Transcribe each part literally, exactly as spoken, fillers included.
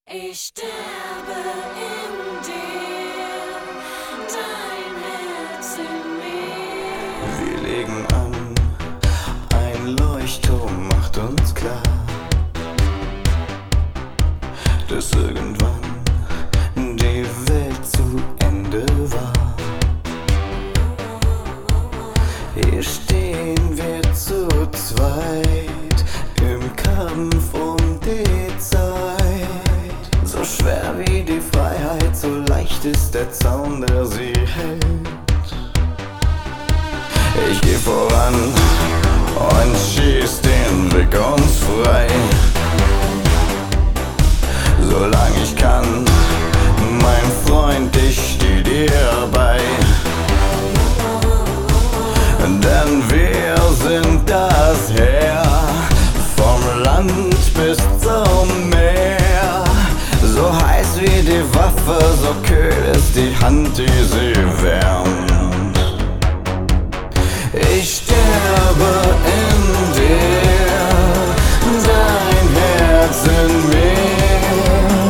Ich sterbe in dir, dein Herz in mir. Wir legen an, ein Leuchtturm macht uns klar, dass irgendwann die Welt zu Ende war. Hier stehen wir zu zweit im Kampf um die Zeit. So schwer wie die Freiheit, so leicht ist der Zaun, der sie hält. Ich geh voran und schieß den Weg uns frei. Solange ich kann, mein Freund, ich steh dir bei. Denn wir sind das Heer, vom Land bis zum Meer. So heiß wie die Waffe, so kühl ist die Hand, die sie wärmt. Ich sterbe in dir, dein Herz in mir.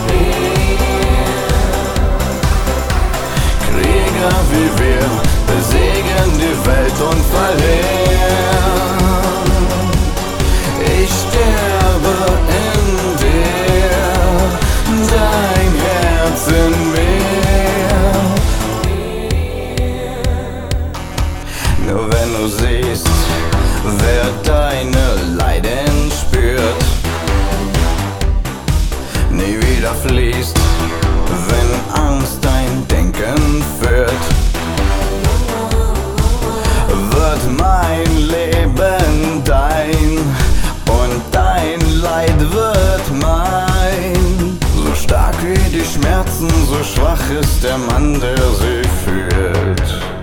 Krieger wie wir besiegen die Welt und verlieren. Ich sterbe in dir, dein Herz in mir. Nur wenn du siehst, wer deine Leiden spürt, nie wieder fließt, wenn Angst dein Denken führt, wird mein Leben dein und dein Leid wird mein. So stark wie die Schmerzen, so schwach ist der Mann, der sie fühlt.